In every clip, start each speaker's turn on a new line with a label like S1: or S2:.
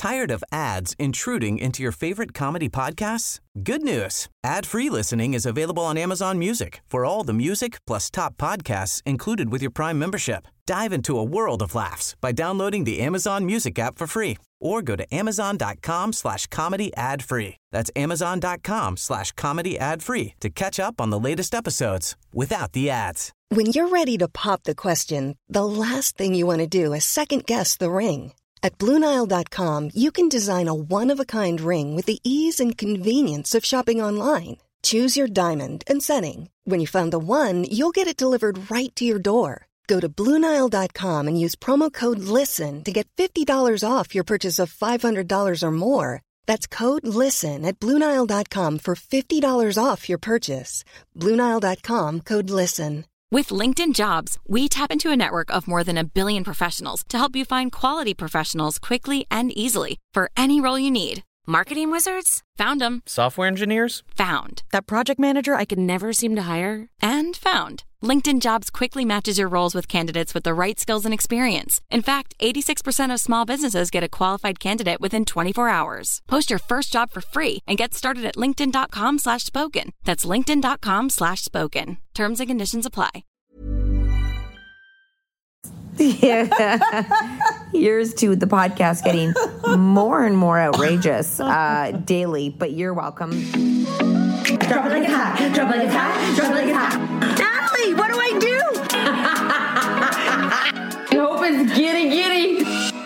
S1: Tired of ads intruding into your favorite comedy podcasts? Good news. Ad-free listening is available on Amazon Music for all the music plus top podcasts included with your Prime membership. Dive into a world of laughs by downloading the Amazon Music app for free or go to amazon.com/comedy ad-free. That's amazon.com/comedy ad-free to catch up on the latest episodes without the ads.
S2: When you're ready to pop the question, the last thing you want to do is second-guess the ring. At BlueNile.com, you can design a one-of-a-kind ring with the ease and convenience of shopping online. Choose your diamond and setting. When you find the one, you'll get it delivered right to your door. Go to BlueNile.com and use promo code LISTEN to get $50 off your purchase of $500 or more. That's code LISTEN at BlueNile.com for $50 off your purchase. BlueNile.com, code LISTEN.
S3: With LinkedIn Jobs, we tap into a network of more than 1 billion professionals to help you find quality professionals quickly and easily for any role you need. Marketing wizards? Found them.
S4: Software engineers?
S3: Found. That project manager I could never seem to hire? And found. LinkedIn Jobs quickly matches your roles with candidates with the right skills and experience. In fact, 86% of small businesses get a qualified candidate within 24 hours. Post your first job for free and get started at linkedin.com/spoken. That's linkedin.com/spoken. Terms and conditions apply.
S5: Yeah. Here's to the podcast getting more and more outrageous daily, but you're welcome.
S6: Drop it like a hat, drop it like a hat, drop it like a hat. Natalie, what do I do?
S5: I hope it's giddy.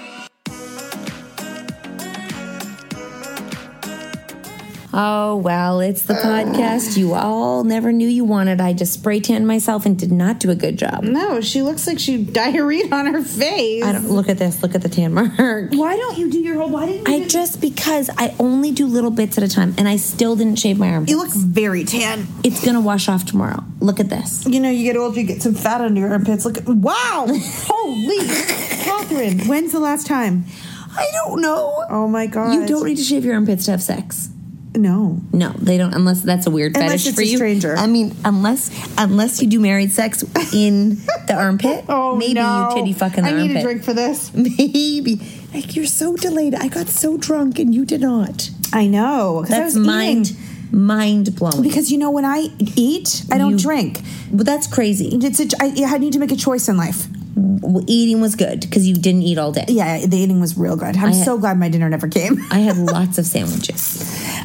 S5: Oh, well, it's the podcast you all never knew you wanted. I just spray tanned myself and did not do a good job.
S7: No, she looks like she diarrhea on her face.
S5: I don't look at this. Look at the tan mark.
S7: Why don't you do your whole? Why didn't you?
S5: Because I only do little bits at a time, and I still didn't shave my armpits.
S7: You look very tan.
S5: It's gonna wash off tomorrow. Look at this.
S7: You know, you get older, you get some fat under your armpits. Look, wow, holy, Catherine. When's the last time?
S5: I don't know.
S7: Oh my God.
S5: You don't need to shave your armpits to have sex.
S7: No,
S5: they don't. Unless that's a weird fetish for you.
S7: Stranger.
S5: I mean, unless you do married sex in the armpit. Maybe you titty fucking the armpit.
S7: I need a drink for this.
S5: Maybe. Like, you're so delayed. I got so drunk and you did not.
S7: I know.
S5: That's mind blowing.
S7: Because you know, when I eat, I don't drink.
S5: But that's crazy.
S7: I need to make a choice in life.
S5: Eating was good because you didn't eat all day.
S7: Yeah, the eating was real good. I'm so glad my dinner never came.
S5: I had lots of sandwiches.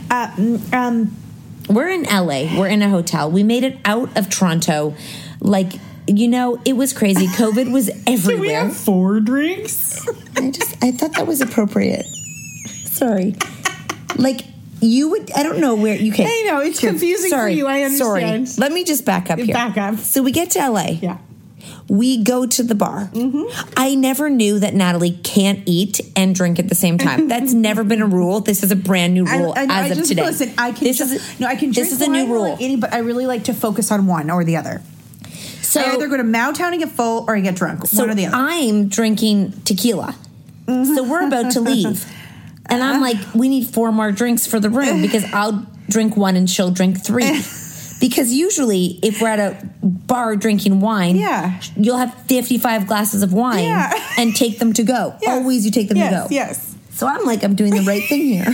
S5: We're in LA. We're in a hotel. We made it out of Toronto. Like, you know, it was crazy. COVID was everywhere.
S7: Did we have 4 drinks?
S5: I thought that was appropriate. Sorry. Like, you would, I don't know where you can.
S7: I know, it's confusing for you. I understand.
S5: Sorry. Let me just back up here.
S7: Back up.
S5: So we get to LA.
S7: Yeah.
S5: We go to the bar. Mm-hmm. I never knew that Natalie can't eat and drink at the same time. That's never been a rule. This is a brand new rule as of today.
S7: Listen, I can drink
S5: this is a new rule.
S7: But I really like to focus on one or the other. So I either go to Mowtown and get full or I get drunk.
S5: So
S7: one or the other.
S5: I'm drinking tequila. Mm-hmm. So we're about to leave. And I'm like, we need 4 more drinks for the room because I'll drink 1 and she'll drink 3. Because usually, if we're at a bar drinking wine, you'll have 55 glasses of wine and take them to go. Yes. Always you take them to go.
S7: Yes.
S5: So I'm like, I'm doing the right thing here.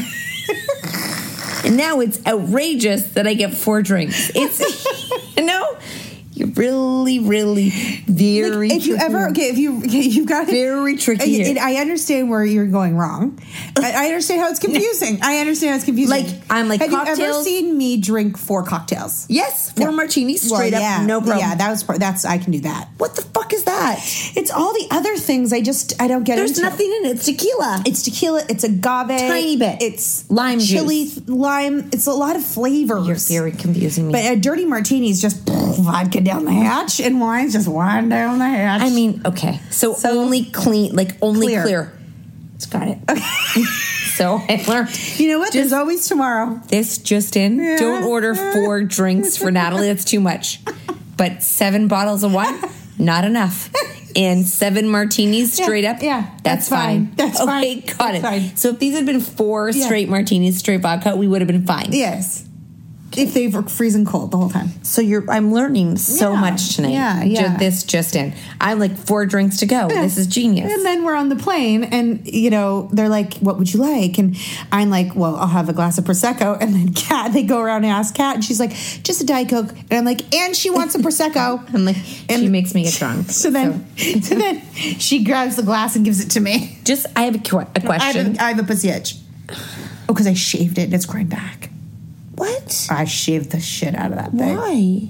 S5: And now it's outrageous that I get 4 drinks. It's, you know, you're really, really very.
S7: Like, if you ever, you've got
S5: very tricky.
S7: I understand where you're going wrong. I understand how it's confusing. Like,
S5: I'm like,
S7: have
S5: cocktails?
S7: you ever seen me drink 4 cocktails?
S5: Yes, 4 martinis straight up, no problem.
S7: Yeah, that's I can do that.
S5: What the fuck is that?
S7: It's all the other things. I don't get.
S5: There's nothing in it. It's tequila.
S7: It's agave.
S5: Tiny bit.
S7: It's
S5: lime
S7: chili,
S5: juice.
S7: Lime. It's a lot of flavors.
S5: You're very confusing me.
S7: But a dirty martini is just vodka down the hatch, and wine's just wine down the hatch.
S5: I mean, okay, so only clean, like only clear.
S7: It's got it.
S5: Okay. So I learned.
S7: You know what? There's always tomorrow.
S5: This just in. Yeah. Don't order 4 drinks for Natalie. That's too much. But 7 bottles of wine, not enough. And 7 martinis straight up.
S7: Yeah,
S5: that's fine.
S7: That's fine.
S5: Okay, got it. Fine. So if these had been 4 straight martinis, straight vodka, we would have been fine.
S7: Yes. if they were freezing cold the whole time.
S5: So I'm learning so much tonight.
S7: Yeah.
S5: This just in. I'm like 4 drinks to go. Yeah. This is genius.
S7: And then we're on the plane and, they're like, what would you like? And I'm like, well, I'll have a glass of Prosecco. And then they go around and ask Kat and she's like, just a Diet Coke. And I'm like, and she wants a Prosecco.
S5: I'm like, she makes me get drunk.
S7: So then she grabs the glass and gives it to me.
S5: I have a question.
S7: I have a pussy itch. Oh, because I shaved it and it's growing back.
S5: What?
S7: I shaved the shit out of that thing.
S5: Why?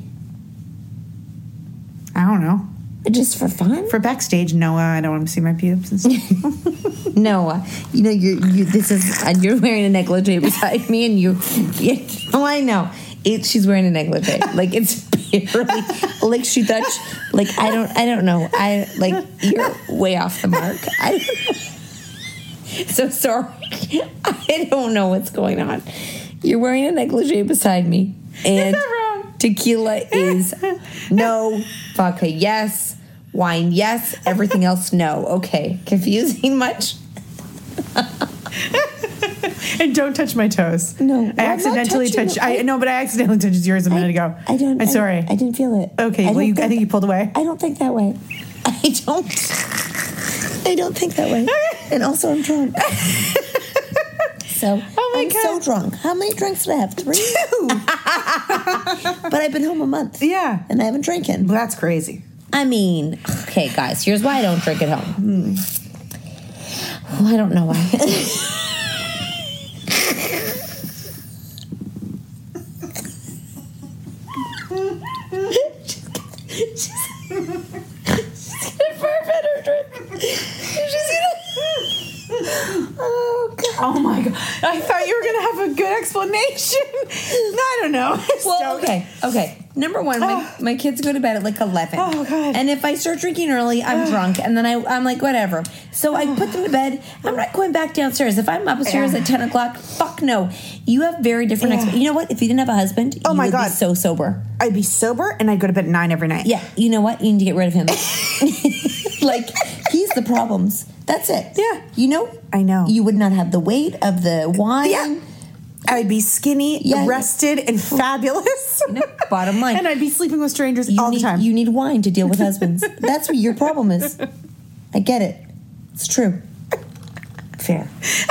S7: I don't know.
S5: Just for fun?
S7: For backstage, Noah, I don't want to see my pubes and stuff.
S5: Noah, you're wearing a negligee beside me and I know. She's wearing a negligee. Like, it's barely, like, she thought, I don't know. You're way off the mark. I don't know. So sorry. I don't know what's going on. You're wearing a negligee beside me. And tequila is no, vodka yes, wine yes, everything else no. Okay. Confusing much?
S7: And don't touch my toes.
S5: No.
S7: I accidentally touched. I accidentally touched yours a minute ago. I'm sorry.
S5: I didn't feel it.
S7: Okay. I think you pulled away.
S5: I don't think that way. I don't think that way. And also I'm drunk. So I'm so drunk. How many drinks did I have? 3? 2. But I've been home a month.
S7: Yeah.
S5: And I haven't drinking.
S7: Well, that's crazy.
S5: I mean, okay, guys, here's why I don't drink at home. Well, I don't know why. She's gonna forfeit her drink. Oh, God.
S7: Oh, my God. I thought you were going to have a good explanation. I don't know.
S5: Well, okay. Number one, my kids go to bed at like 11.
S7: Oh, God.
S5: And if I start drinking early, I'm drunk. And then I'm like, whatever. So I put them to bed. I'm not going back downstairs. If I'm upstairs at 10 o'clock, fuck no. You have very different You know what? If you didn't have a husband, you would be so sober.
S7: I'd be sober and I'd go to bed at 9 every night.
S5: Yeah. You know what? You need to get rid of him. Like, he's the problems. That's it.
S7: Yeah.
S5: I know. You would not have the weight of the wine.
S7: Yeah. I'd be skinny, rested, and fabulous.
S5: Bottom line.
S7: And I'd be sleeping with strangers all the time.
S5: You need wine to deal with husbands. That's what your problem is. I get it. It's true. Fair.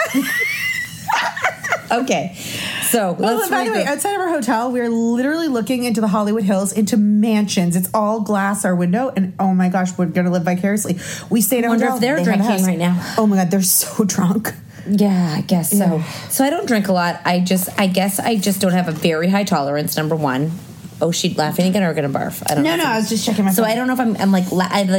S5: Okay. So, let's
S7: by the way, outside of our hotel, we're literally looking into the Hollywood Hills, into mansions. It's all glass, our window, and oh my gosh, we're going to live vicariously. We stayed at a hotel.
S5: I wonder if they're drinking right now.
S7: Oh my God, they're so drunk.
S5: Yeah, I guess so. Yeah. So I don't drink a lot. I guess I just don't have a very high tolerance, number one. Oh, she's laughing again or going to barf? I don't know.
S7: No, I was just checking my phone.
S5: So I don't know if I like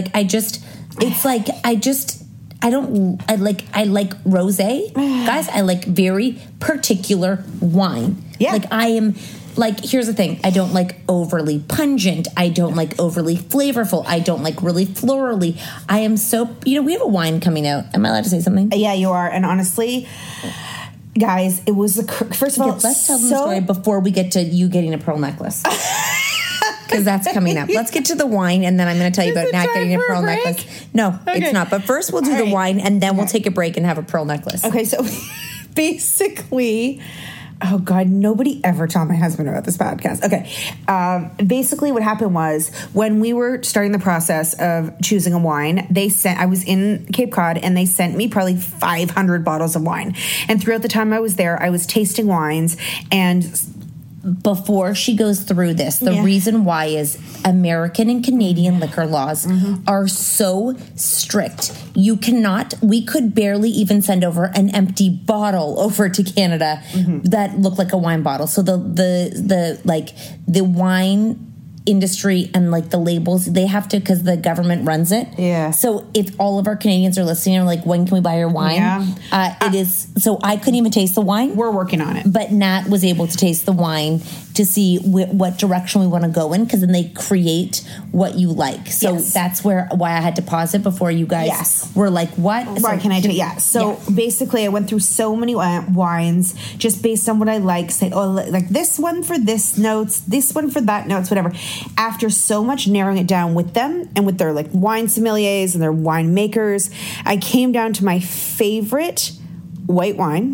S5: rosé. Guys, I like very particular wine. Yeah. Like I am, like, here's the thing. I don't like overly pungent. I don't like overly flavorful. I don't like really florally. I am so, we have a wine coming out. Am I allowed to say something?
S7: Yeah, you are. And honestly, guys, it was first of all,
S5: let's tell them the story before we get to you getting a pearl necklace. Because that's coming up. Let's get to the wine, and then I'm going to tell you about not getting a pearl necklace. No, it's not. But first, we'll do the wine, and then we'll take a break and have a pearl necklace.
S7: Okay, so basically, oh God, nobody ever told my husband about this podcast. Okay, basically, what happened was when we were starting the process of choosing a wine, I was in Cape Cod, and they sent me probably 500 bottles of wine. And throughout the time I was there, I was tasting wines and.
S5: Before she goes through this, the reason why is American and Canadian liquor laws are so strict. We could barely even send over an empty bottle over to Canada that looked like a wine bottle. So the wine industry and like the labels, they have to, because the government runs it. Yeah. So if all of our Canadians are listening, are like, when can we buy your wine? Yeah. It is. So I couldn't even taste the wine.
S7: We're working on it.
S5: But Nat was able to taste the wine to see what direction we want to go in, because then they create what you like. So that's why I had to pause it before you guys were like, what?
S7: Why can I do it? Yeah. So basically I went through so many wines just based on what I like. Say, like this one for this notes, this one for that notes, whatever. After so much narrowing it down with them and with their like wine sommeliers and their wine makers, I came down to my favorite white wine.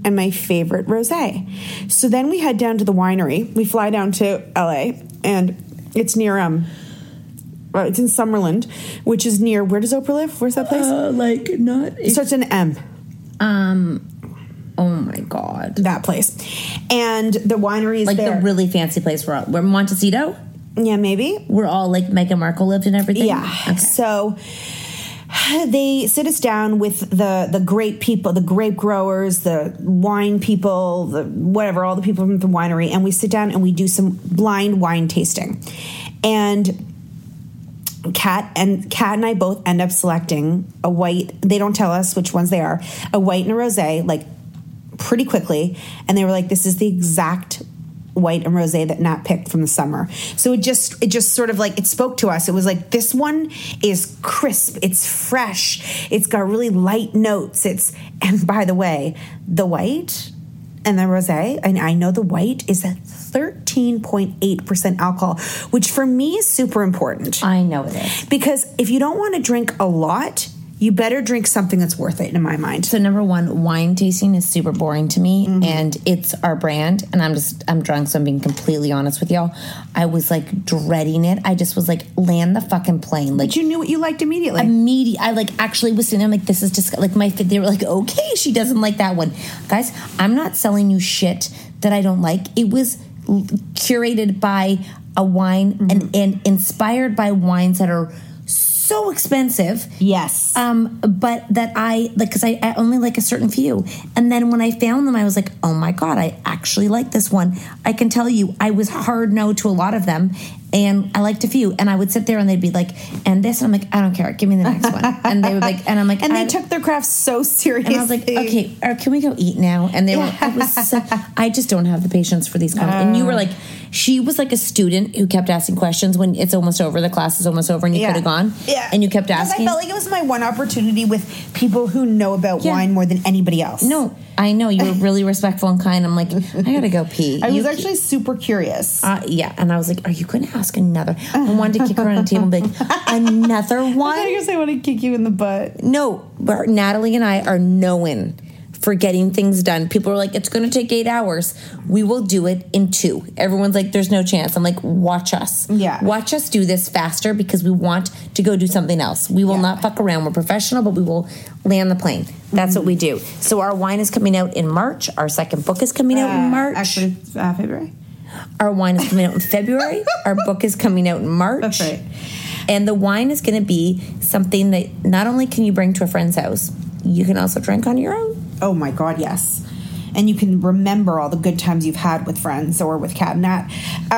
S7: and my favorite rosé. So then we head down to the winery. We fly down to LA, and it's near it's in Summerlin, which is near, where does Oprah live? Where's that place? It starts in M.
S5: Oh my God.
S7: That place. And the winery is
S5: like
S7: there.
S5: the really fancy place we're Montecito?
S7: Yeah, maybe.
S5: Where all like Meghan Markle lived and everything?
S7: Yeah.
S5: Okay.
S7: So they sit us down with the great people, the grape growers, the wine people, the whatever, all the people from the winery, and we sit down and we do some blind wine tasting. And Kat and I both end up selecting a white. They don't tell us which ones they are. A white and a rosé, like pretty quickly, and they were like, "This is the exact white and rosé that Nat picked from the summer." So it just sort of like, it spoke to us. It was like, this one is crisp, it's fresh, it's got really light notes. And by the way, the white and the rosé, and I know the white is at 13.8% alcohol, which for me is super important.
S5: I know it is.
S7: Because if you don't want to drink a lot, you better drink something that's worth it, in my mind.
S5: So number one, wine tasting is super boring to me, and it's our brand, and I'm drunk, so I'm being completely honest with y'all. I was like dreading it. I just was like, land the fucking plane. Like,
S7: but you knew what you liked immediately.
S5: I like actually was sitting there, I'm like, this is just like they were like, okay, she doesn't like that one. Guys, I'm not selling you shit that I don't like. It was curated by a wine and inspired by wines that are so expensive.
S7: Yes.
S5: But that I like, because I only like a certain few. And then when I found them, I was like, oh my God, I actually like this one. I can tell you, I was hard no to a lot of them, and I liked a few. And I would sit there and they'd be like, and this, and I'm like, I don't care, give me the next one. And they would like, and I'm like,
S7: and they took their craft so seriously.
S5: And I was like, okay, can we go eat now? And they were, I just don't have the patience for these comments. And you were like, she was like a student who kept asking questions when it's almost over, the class is almost over, and you could have gone. Yeah. And you kept asking.
S7: I felt like it was my one opportunity with people who know about wine more than anybody else.
S5: No, I know. You were really respectful and kind. I'm like, I gotta go pee.
S7: I was actually super curious.
S5: Yeah. And I was like, are you going to ask another? I wanted to kick her on the table and be like, another one?
S7: I guess I want to kick you in the butt.
S5: No, but Natalie and I are known for getting things done. People are like, it's going to take 8 hours. We will do it in 2. Everyone's like, there's no chance. I'm like, watch us.
S7: Yeah.
S5: Watch us do this faster because we want to go do something else. We will not fuck around. We're professional, but we will land the plane. That's what we do. So our wine is coming out in March. Our second book is coming out in March.
S7: Actually, February.
S5: Our wine is coming out in February. Our book is coming out in March.
S7: That's right.
S5: And the wine is going to be something that not only can you bring to a friend's house, you can also drink on your own.
S7: Oh my God, yes. And you can remember all the good times you've had with friends or with Kat and Nat.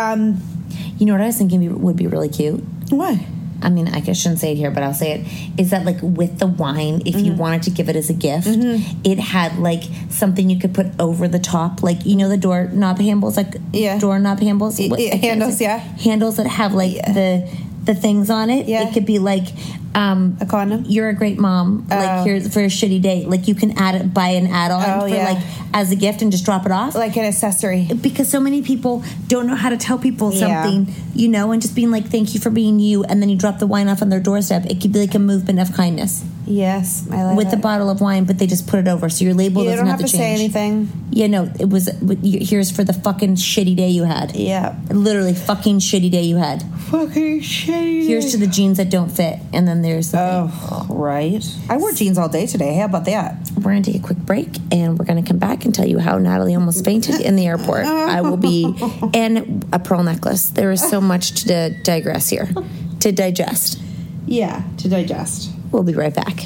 S5: You know what I was thinking would be really cute?
S7: What?
S5: I mean, I shouldn't say it here, but I'll say it. Is that like with the wine, if you wanted to give it as a gift, it had like something you could put over the top, like, you know, the doorknob handles, like doorknob handles?
S7: Handles, yeah.
S5: Handles that have like the things on it.
S7: Yeah.
S5: It could be like
S7: a condom.
S5: You're a great mom. Like, here's for a shitty day. Like, you can buy an add-on for like as a gift and just drop it off,
S7: like an accessory.
S5: Because so many people don't know how to tell people something, you know, and just being like, thank you for being you, and then you drop the wine off on their doorstep. It could be like a movement of kindness.
S7: Yes, I like
S5: with the bottle of wine, but they just put it over, so your label doesn't have to change.
S7: Say anything.
S5: Yeah, no, it was. Here's for the fucking shitty day you had.
S7: Yeah,
S5: literally fucking shitty day you had.
S7: Fucking shitty.
S5: Here's to the jeans that don't fit, and then there's the
S7: thing. Right. I wore jeans all day today. How about that?
S5: We're gonna take a quick break, and we're gonna come back and tell you how Natalie almost fainted in the airport. I will be, and a pearl necklace. There is so much to digress here, to digest.
S7: Yeah, to digest.
S5: We'll be right back.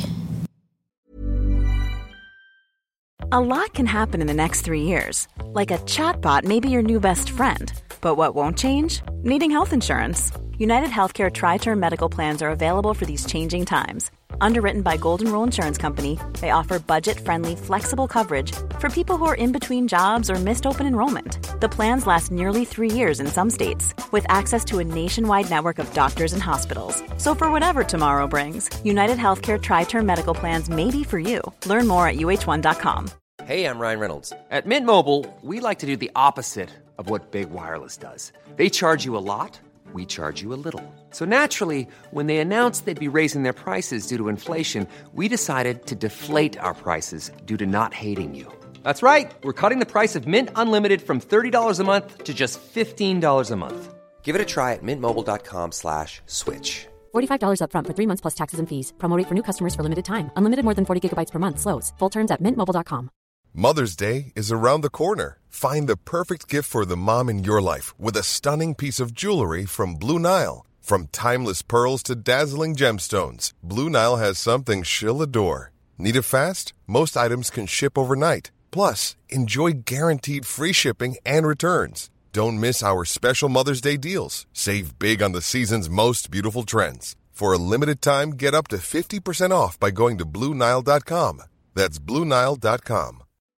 S4: A lot can happen in the next 3 years. Like a chatbot may be your new best friend. But what won't change? Needing health insurance. United Healthcare Tri-Term Medical Plans are available for these changing times. Underwritten by Golden Rule Insurance Company, they offer budget-friendly, flexible coverage for people who are in between jobs or missed open enrollment. The plans last nearly 3 years in some states, with access to a nationwide network of doctors and hospitals. So for whatever tomorrow brings, United Healthcare Tri-Term Medical Plans may be for you. Learn more at uh1.com.
S8: Hey, I'm Ryan Reynolds. At Mint Mobile, we like to do the opposite of what Big Wireless does. They charge you a lot. We charge you a little. So naturally, when they announced they'd be raising their prices due to inflation, we decided to deflate our prices due to not hating you. That's right. We're cutting the price of Mint Unlimited from $30 a month to just $15 a month. Give it a try at mintmobile.com/switch.
S3: $45 up front for 3 months plus taxes and fees. Promo rate for new customers for limited time. Unlimited more than 40 gigabytes per month. Slows full terms at mintmobile.com.
S9: Mother's Day is around the corner. Find the perfect gift for the mom in your life with a stunning piece of jewelry from Blue Nile. From timeless pearls to dazzling gemstones, Blue Nile has something she'll adore. Need it fast? Most items can ship overnight. Plus, enjoy guaranteed free shipping and returns. Don't miss our special Mother's Day deals. Save big on the season's most beautiful trends. For a limited time, get up to 50% off by going to BlueNile.com. That's BlueNile.com.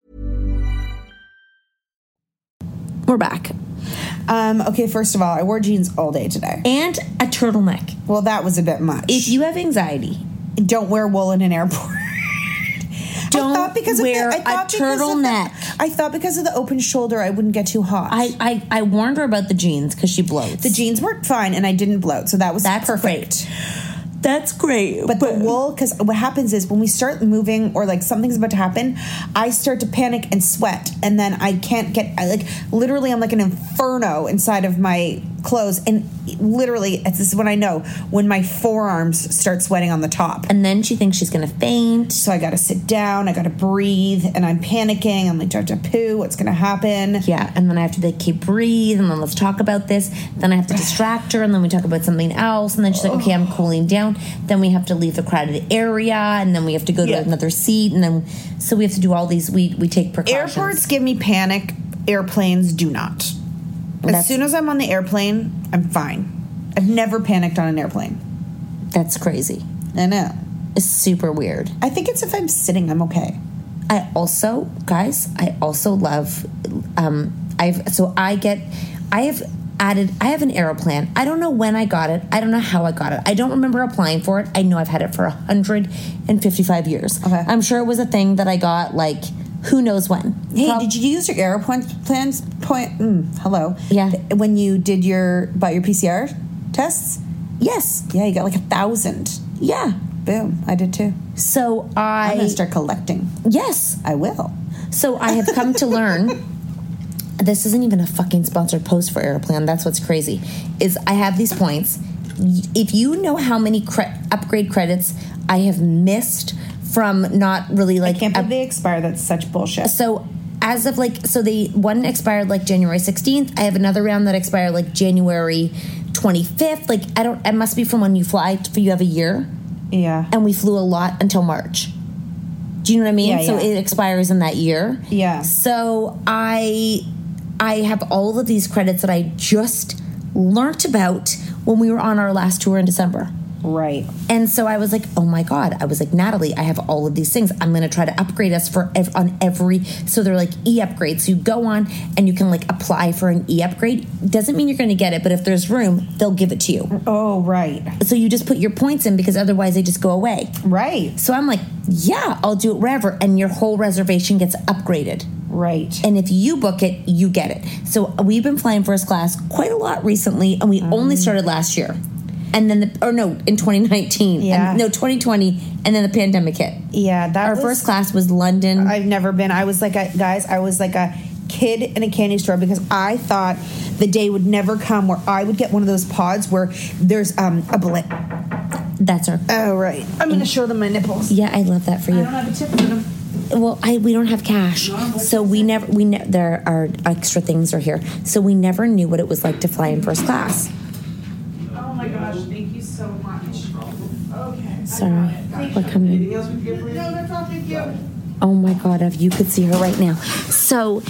S5: We're back.
S7: Okay, first of all, I wore jeans all day today.
S5: And a turtleneck.
S7: Well, that was a bit much.
S5: If you have anxiety,
S7: don't wear wool in an airport.
S5: Don't wear a turtleneck.
S7: I thought because of the open shoulder, I wouldn't get too hot.
S5: I warned her about the jeans because she bloats.
S7: The jeans worked fine, and I didn't bloat, so that's perfect.
S5: Great. That's great.
S7: But the wool, because what happens is when we start moving or like something's about to happen, I start to panic and sweat, and then I can't get literally I'm like an inferno inside of my clothes, and literally this is when I know when my forearms start sweating on the top.
S5: And then she thinks she's gonna faint.
S7: So I gotta sit down, I gotta breathe, and I'm panicking. I'm like, do I have to poo? What's gonna happen?
S5: Yeah, and then I have to be like, okay, breathe, and then let's talk about this. Then I have to distract her, and then we talk about something else, and then she's like, okay, I'm cooling down. Then we have to leave the crowded area, and then we have to go to another seat, and then so we have to do all these. We take precautions.
S7: Airports give me panic. Airplanes do not. As soon as I'm on the airplane, I'm fine. I've never panicked on an airplane.
S5: That's crazy.
S7: I know.
S5: It's super weird.
S7: I think it's if I'm sitting, I'm okay.
S5: I also love. I have an Aeroplan. I don't know when I got it. I don't know how I got it. I don't remember applying for it. I know I've had it for 155 years.
S7: Okay.
S5: I'm sure it was a thing that I got like who knows when.
S7: Hey, did you use your Aeroplan hello.
S5: Yeah.
S7: When you bought your PCR tests?
S5: Yes.
S7: Yeah, you got like 1,000.
S5: Yeah.
S7: Boom. I did too.
S5: So
S7: I'm going to start collecting.
S5: Yes.
S7: I will.
S5: So I have come to learn. This isn't even a fucking sponsored post for Aeroplan. That's what's crazy. Is I have these points. If you know how many upgrade credits I have missed from not really like...
S7: I can't believe they expire. That's such bullshit.
S5: So as of one expired like January 16th. I have another round that expired like January 25th. Like it must be from when you fly. You have a year.
S7: Yeah.
S5: And we flew a lot until March. Do you know what I mean?
S7: Yeah,
S5: so it expires in that year.
S7: Yeah.
S5: So I have all of these credits that I just learnt about when we were on our last tour in December.
S7: Right.
S5: And so I was like, oh my God. I was like, Natalie, I have all of these things. I'm going to try to upgrade us on every. So they're like e-upgrades. So you go on and you can like apply for an e-upgrade. Doesn't mean you're going to get it, but if there's room, they'll give it to you.
S7: Oh, right.
S5: So you just put your points in because otherwise they just go away.
S7: Right.
S5: So I'm like, yeah, I'll do it wherever. And your whole reservation gets upgraded.
S7: Right.
S5: And if you book it, you get it. So we've been flying first class quite a lot recently, and we only started last year. And then in 2019.
S7: Yeah.
S5: 2020, and then the pandemic hit.
S7: Yeah.
S5: Our first class was London.
S7: I've never been. I was like a kid in a candy store because I thought the day would never come where I would get one of those pods where there's a blank.
S5: That's her.
S7: Oh, right. I'm going to show them my nipples.
S5: Yeah, I love that for you.
S7: I don't have a tip for them.
S5: Well, we don't have cash, so we never. There are extra things are here, so we never knew what it was like to fly in first class.
S7: Oh my gosh! Thank you so much. Okay.
S5: Sorry, we're coming.
S7: Anything else we can get for you? No, that's all. Thank you.
S5: Oh my God, if you could see her right now. So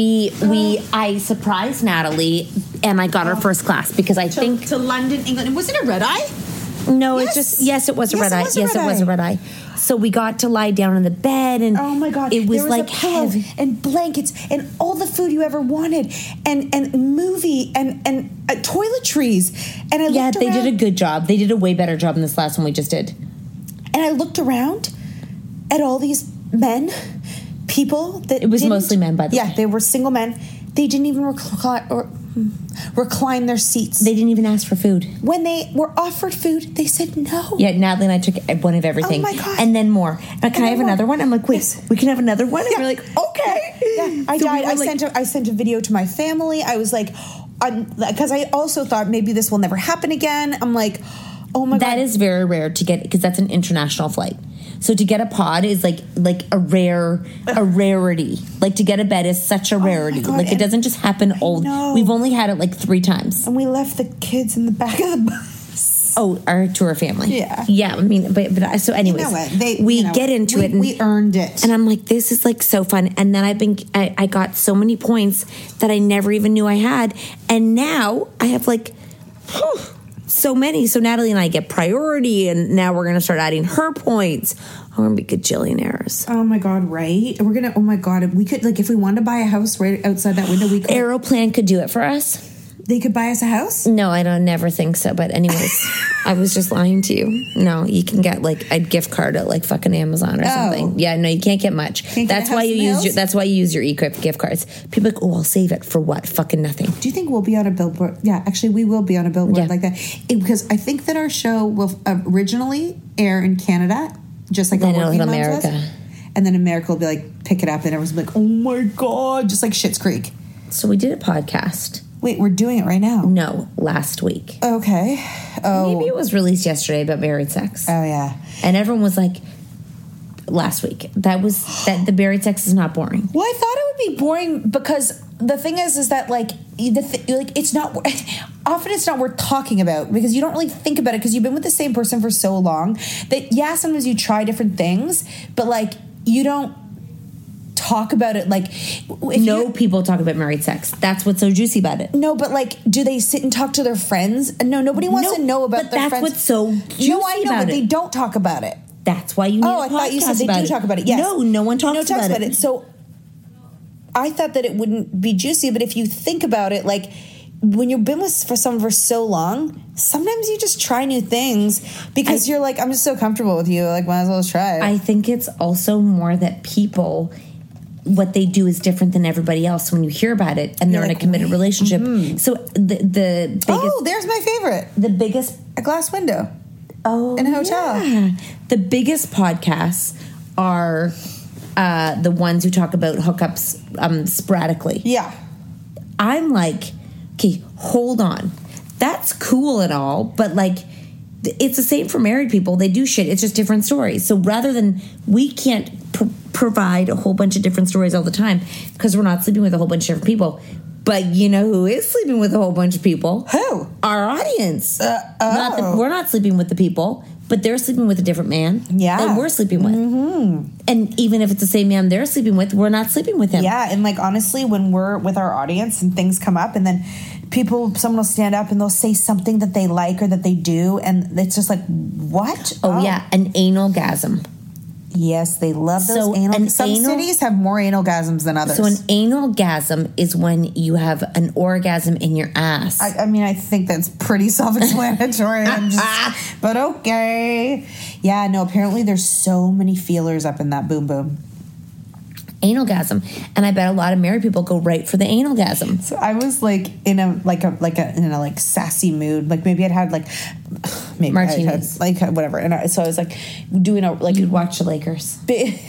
S5: I surprised Natalie, and I got her first class because I think
S7: to London, England. Was it a red eye?
S5: No, yes. It was a red eye. Yes, it was a red eye. So we got to lie down in the bed, and
S7: oh my God,
S5: it was
S7: there
S5: like
S7: a pillow
S5: heavy
S7: and blankets and all the food you ever wanted, and movie and toiletries. And I looked around.
S5: They did a good job. They did a way better job than this last one we just did.
S7: And I looked around at all these people that
S5: it was mostly men, by the way.
S7: Yeah, they were single men. They didn't even recline their seats.
S5: They didn't even ask for food.
S7: When they were offered food, they said no.
S5: Yeah, Natalie and I took one of everything.
S7: Oh my God.
S5: And then more. Can I have another one? I'm like, wait, we can have another one? And we're like, okay.
S7: Yeah, I died. I sent a video to my family. I was like, because I also thought maybe this will never happen again. I'm like, oh my God.
S5: That is very rare to get, because that's an international flight. So to get a pod is like a rarity. Like to get a bed is such a rarity.
S7: God.
S5: Like it doesn't just happen We've only had it like 3 times.
S7: And we left the kids in the back of the bus.
S5: Oh, our tour family.
S7: Yeah.
S5: Yeah, I mean, but so anyways,
S7: You know what?
S5: we get into it. And,
S7: we earned it.
S5: And I'm like, this is like so fun. And then I got so many points that I never even knew I had. And now I have like, so many. So Natalie and I get priority, and now we're going to start adding her points. We're going to be gajillionaires.
S7: Oh my God, right? We're going to, oh my God, we could, like, if we wanted to buy a house right outside that window, we could.
S5: Aeroplan could do it for us.
S7: They could buy us a house?
S5: No, I don't never think so. But anyways, I was just lying to you. No, you can get like a gift card at like fucking Amazon or something. Yeah, no, you can't get much. That's why you use your Equip gift cards. People are like, oh, I'll save it for what? Fucking nothing.
S7: Do you think we'll be on a billboard? Yeah, actually, we will be on a billboard like that. Because I think that our show will originally air in Canada, just like
S5: then
S7: our
S5: it'll
S7: Working
S5: hit
S7: Moms
S5: America.
S7: was. And then America will be like, pick it up, and everyone's like, oh my God, just like Schitt's Creek.
S5: So we did a podcast.
S7: Wait, we're doing it right now?
S5: No, last week.
S7: Okay. Oh.
S5: Maybe it was released yesterday about married sex.
S7: Oh, yeah.
S5: And everyone was like, last week. That the married sex is not boring.
S7: Well, I thought it would be boring because the thing is that like it's not often it's not worth talking about because you don't really think about it because you've been with the same person for so long that sometimes you try different things, but like you don't talk about it. Like
S5: people talk about married sex. That's what's so juicy about it.
S7: No, but like, do they sit and talk to their friends? No, nobody wants to know about their friends.
S5: That's what's so juicy
S7: No, I know,
S5: about
S7: but
S5: it.
S7: they don't talk about it.
S5: That's why you need a podcast.
S7: I thought you said they do talk about it. Yes.
S5: No one talks about it.
S7: So I thought that it wouldn't be juicy, but if you think about it, like when you've been with someone for so long, sometimes you just try new things because you're like, I'm just so comfortable with you, like might as well try it.
S5: I think it's also more that people, what they do is different than everybody else when you hear about it and they're in a committed relationship. Mm-hmm. So the biggest...
S7: Oh, there's my favorite.
S5: The biggest...
S7: A glass window.
S5: Oh,
S7: in a hotel.
S5: Yeah. The biggest podcasts are the ones who talk about hookups sporadically.
S7: Yeah.
S5: I'm like, okay, hold on. That's cool and all, but like, it's the same for married people. They do shit. It's just different stories. So rather than, we can't provide a whole bunch of different stories all the time because we're not sleeping with a whole bunch of different people. But you know who is sleeping with a whole bunch of people?
S7: Who?
S5: Our audience. We're not sleeping with the people, but they're sleeping with a different man that we're sleeping with. Mm-hmm. And even if it's the same man they're sleeping with, we're not sleeping with him.
S7: Yeah, and like honestly, when we're with our audience and things come up and then someone will stand up and they'll say something that they like or that they do and it's just like, what?
S5: Oh. Yeah, an anal-gasm.
S7: Yes, they love those anal. Some cities have more anal-gasms than others.
S5: So an anal-gasm is when you have an orgasm in your ass.
S7: I mean, I think that's pretty self-explanatory. But okay. Yeah, no, apparently there's so many feelers up in that boom boom.
S5: Anal-gasm, and I bet a lot of married people go right for the anal-gasm.
S7: So I was like in a sassy mood, like maybe I'd had like maybe
S5: martinis,
S7: like whatever, and so I was like doing
S5: you'd watch the Lakers.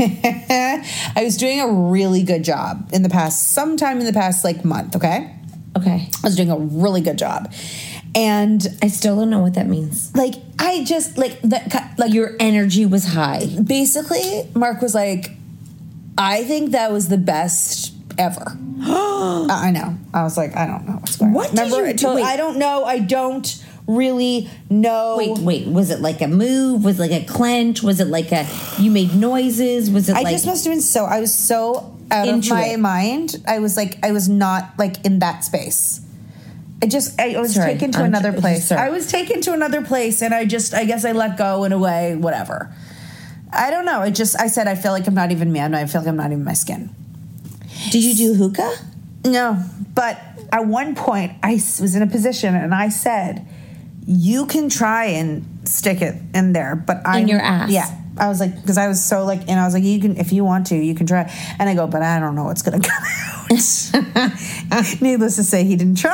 S7: I was doing a really good job sometime in the past like month. Okay, I was doing a really good job. And
S5: I still don't know what that means.
S7: Like I just like
S5: your energy was high.
S7: Basically, Mark was like, I think that was the best ever. I know. I was like, I don't know what's going on. Remember, I don't know. I don't really know.
S5: Wait. Was it like a move? Was it like a clench? Was it like you made noises? Was it
S7: I just must have been I was so out of my mind. I was not like in that space. I was taken to another place. I was taken to another place and I guess I let go in a way, whatever. I don't know. I said, I feel like I'm not even me. I feel like I'm not even my skin.
S5: Did you do hookah?
S7: No. But at one point, I was in a position and I said, you can try and stick it in there. But
S5: in your ass?
S7: Yeah. I was like, because I was so like, and I was like, you can, if you want to, you can try. And I go, but I don't know what's going to come out. Needless to say, he didn't try.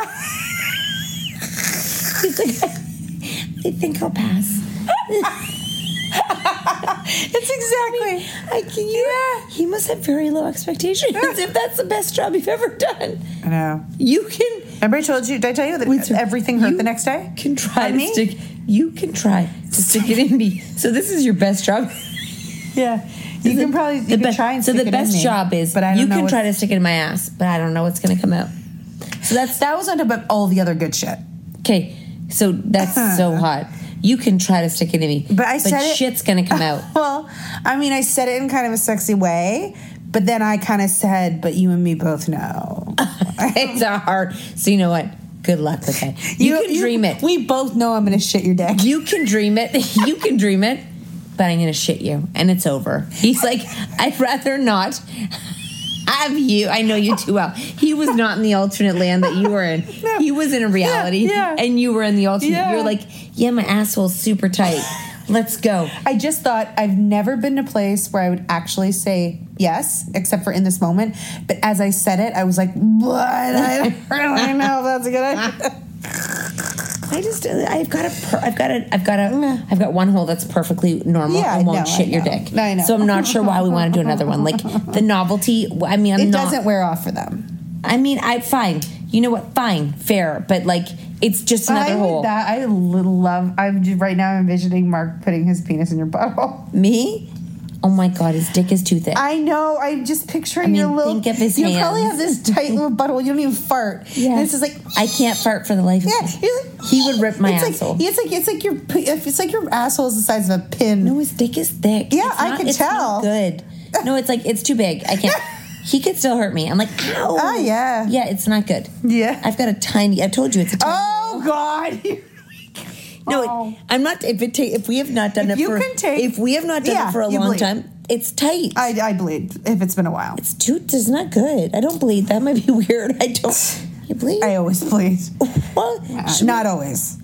S5: He's like, I think I'll pass.
S7: It's exactly.
S5: He must have very low expectations if that's the best job you've ever done.
S7: I know.
S5: You can.
S7: Remember I told you, did I tell you that everything hurt the next day?
S5: You can try to stick it in me. So this is your best job?
S7: Yeah. You can try and stick it in me.
S5: So the best job is,
S7: but I don't
S5: you
S7: know
S5: can try to stick it in my ass, but I don't know what's going to come out.
S7: So that was on top of all the other good shit.
S5: Okay, so that's so hot. You can try to stick it in me,
S7: but
S5: shit's going to come out.
S7: Well, I mean, I said it in kind of a sexy way, but then I kind of said, but you and me both know.
S5: It's a hard. So you know what? Good luck with that. You can dream it.
S7: We both know I'm going to shit your dick.
S5: You can dream it. You can dream it, but I'm going to shit you, and it's over. He's like, I'd rather not have you. I know you too well. He was not in the alternate land that you were in. No. He was in a reality, and you were in the alternate. Yeah. You're like, yeah, my asshole's super tight. Let's go.
S7: I just thought I've never been in a place where I would actually say yes, except for in this moment. But as I said it, I was like, but I don't really know if that's a good idea. I've
S5: got one hole that's perfectly normal and won't shit your dick.
S7: I know.
S5: So I'm not sure why we want to do another one. Like the novelty. I mean,
S7: it doesn't wear off for them.
S5: I mean, fine. You know what? Fine, fair, but like it's just another hole.
S7: I'm right now envisioning Mark putting his penis in your butthole.
S5: Me? Oh my God, his dick is too thick.
S7: I know. I'm just picturing your little.
S5: Think of his hands.
S7: You probably have this tight little butthole. You don't even fart.
S5: Yeah.
S7: And it's just like
S5: I can't fart for the life of me. He would rip my asshole.
S7: It's like your asshole is the size of a pin.
S5: No, his dick is thick.
S7: Yeah, I can tell.
S5: Not good. No, it's like it's too big. I can't. He could still hurt me. I'm like, ow.
S7: Oh yeah.
S5: Yeah, it's not good.
S7: Yeah.
S5: I've got a tiny. I told you it's a tiny.
S7: Oh God.
S5: No, I'm not. If we have not done it for, if we have not done it for a long time, it's tight.
S7: I bleed if it's been a while.
S5: It's not good. I don't bleed. That might be weird. I don't. You bleed?
S7: I always bleed.
S5: Well,
S7: not always.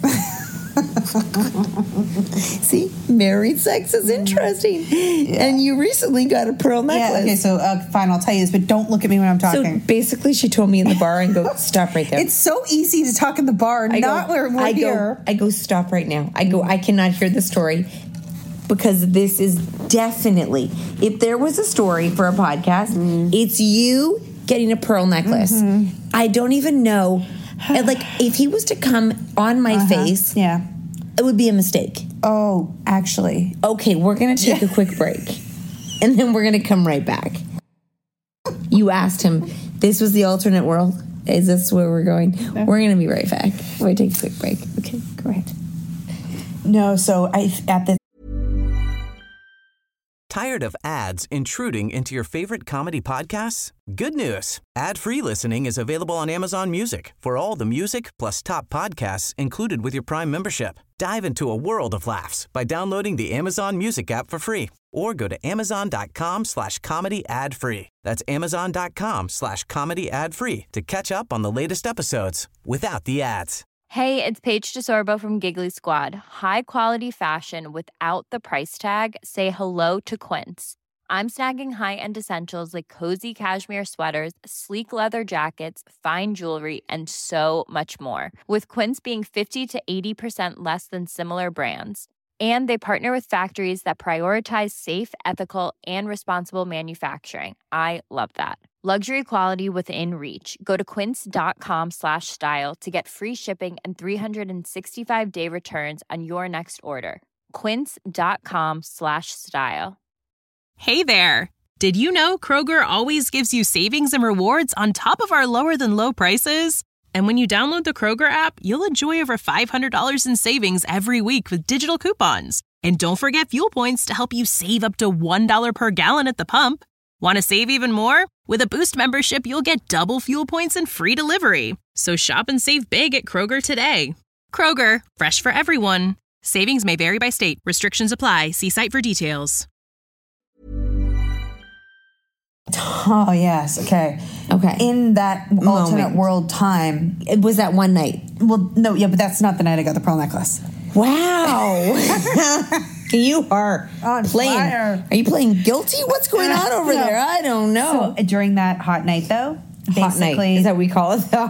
S5: See, married sex is interesting. Yeah. And you recently got a pearl necklace.
S7: Yeah, okay, so fine, I'll tell you this, but don't look at me when I'm talking.
S5: So basically, she told me in the bar and go, stop right there.
S7: It's so easy to talk in the bar, where we're here.
S5: I go, stop right now. I cannot hear the story because this is definitely, if there was a story for a podcast, it's you getting a pearl necklace. Mm-hmm. I don't even know. Like, if he was to come on my face, it would be a mistake.
S7: Oh, actually.
S5: Okay, we're going to take a quick break. And then we're going to come right back. You asked him, this was the alternate world? Is this where we're going? No. We're going to be right back. We're going to take a quick break. Okay, go ahead.
S7: No, so
S1: Tired of ads intruding into your favorite comedy podcasts? Good news. Ad-free listening is available on Amazon Music for all the music plus top podcasts included with your Prime membership. Dive into a world of laughs by downloading the Amazon Music app for free or go to amazon.com/comedy ad-free. That's amazon.com/comedy ad-free to catch up on the latest episodes without the ads.
S10: Hey, it's Paige DeSorbo from Giggly Squad. High quality fashion without the price tag. Say hello to Quince. I'm snagging high-end essentials like cozy cashmere sweaters, sleek leather jackets, fine jewelry, and so much more. With Quince being 50 to 80% less than similar brands. And they partner with factories that prioritize safe, ethical, and responsible manufacturing. I love that. Luxury quality within reach. Go to quince.com/style to get free shipping and 365-day returns on your next order. Quince.com/style.
S11: Hey there. Did you know Kroger always gives you savings and rewards on top of our lower than low prices? And when you download the Kroger app, you'll enjoy over $500 in savings every week with digital coupons. And don't forget fuel points to help you save up to $1 per gallon at the pump. Want to save even more? With a Boost membership, you'll get double fuel points and free delivery. So shop and save big at Kroger today. Kroger, fresh for everyone. Savings may vary by state. Restrictions apply. See site for details.
S7: Oh, yes. Okay. In that alternate world time.
S5: It was that one night.
S7: Well, no, yeah, but that's not the night I got the pearl necklace.
S5: Wow. You are
S7: on
S5: playing.
S7: fire.
S5: Are you playing guilty? What's going on over there? I don't know.
S7: So during that hot night, though,
S5: Hot night. Is that what we call it? The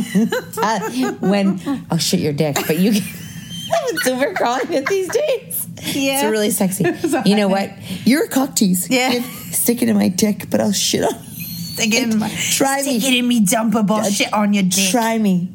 S5: hot when oh shit your dick, but you so we're calling it these days.
S7: Yeah,
S5: it's really sexy. You know what? You're a cock tease.
S7: Yeah,
S5: stick it in my dick, but I'll shit on you.
S7: Stick it in me, dumpable shit on your dick.
S5: Try me.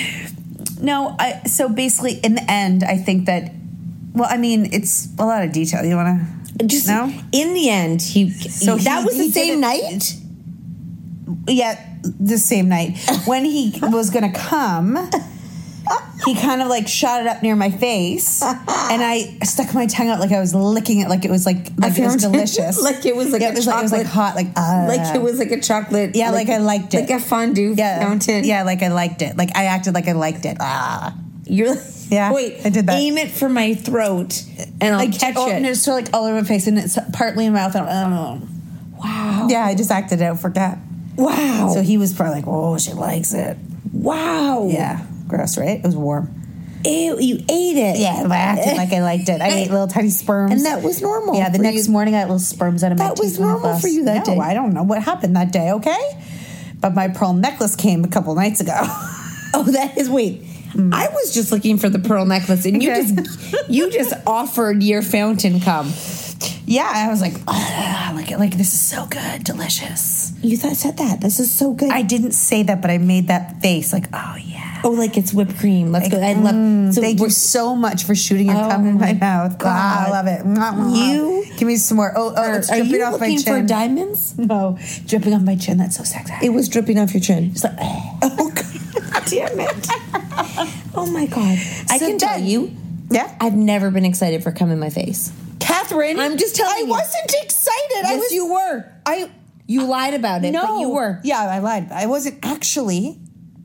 S7: No, so basically, in the end, I think that. Well, I mean, it's a lot of detail. You want to
S5: just
S7: know?
S5: In the end, that was the same night.
S7: Yeah, the same night when he was going to come. He kind of like shot it up near my face, and I stuck my tongue out like I was licking it, like it was like it was delicious,
S5: like it was like
S7: it was like hot, like
S5: it was like a chocolate.
S7: Yeah, like I liked it,
S5: like a fondue fountain.
S7: Yeah, like I liked it. Like I acted like I liked it.
S5: You're
S7: wait, I did that.
S5: Aim it for my throat, and I'll catch it.
S7: And it's sort of like all over my face, and it's partly in my mouth. And I don't know.
S5: Wow.
S7: Yeah, I just acted it out. Forget.
S5: Wow.
S7: So he was probably like, "Oh, she likes it."
S5: Wow.
S7: Yeah. Gross, right? It was warm.
S5: Ew, you ate it.
S7: Yeah, I acted like I liked it. I ate little tiny sperms.
S5: And that was normal.
S7: Yeah, the next morning I had little sperms out of my teeth.
S5: That was normal for you that day.
S7: I don't know what happened that day, okay? But my pearl necklace came a couple nights ago.
S5: Oh, that is, wait. I was just looking for the pearl necklace, and you just offered your fountain cum.
S7: Yeah, I was like, like this is so good, delicious.
S5: You said that. This is so good.
S7: I didn't say that, but I made that face, like, oh yeah.
S5: Oh, like it's whipped cream. Let's go. I love.
S7: So thank you so much for shooting your cum in my mouth. God. I love it.
S5: You
S7: give me some more. It's dripping off my chin.
S5: Are you looking for diamonds?
S7: No, dripping off my chin. That's so sexy.
S5: It was dripping off your chin.
S7: It's like,
S5: oh God, damn it! Oh my God! I can tell you.
S7: Yeah,
S5: I've never been excited for cum in my face.
S7: Catherine,
S5: I'm just telling you.
S7: I wasn't excited.
S5: Yes, you were. You lied about it, but you were.
S7: Yeah, I lied. I wasn't actually.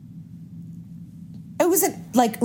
S7: I wasn't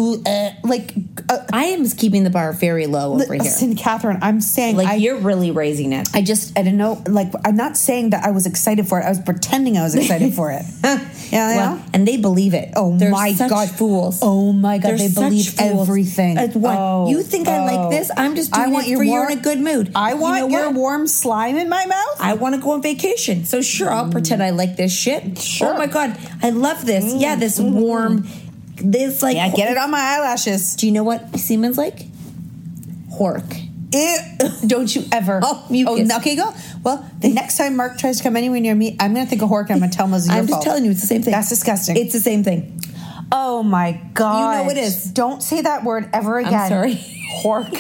S5: I am keeping the bar very low over here.
S7: Listen, Catherine, I'm saying
S5: you're really raising it.
S7: I didn't know. Like, I'm not saying that I was excited for it. I was pretending I was excited for it. Yeah.
S5: And they believe it.
S7: Oh,
S5: they're
S7: my God,
S5: fools!
S7: Oh my God,
S5: they
S7: believe everything.
S5: What you think I like this? I'm just doing it for you're in a good mood.
S7: I want your warm slime in my mouth.
S5: I want to go on vacation, so sure, I'll pretend I like this shit.
S7: Sure.
S5: Oh my God, I love this. Yeah, this warm. This like
S7: get it on my eyelashes.
S5: Do you know what semen's like? Hork.
S7: Don't you ever? Okay, go. Well, the next time Mark tries to come anywhere near me, I'm going to think of hork and I'm going to tell him it was your fault.
S5: I'm just telling you, it's the same thing.
S7: That's disgusting.
S5: It's the same thing.
S7: Oh my God!
S5: You know it is.
S7: Don't say that word ever again.
S5: I'm sorry.
S7: Hork.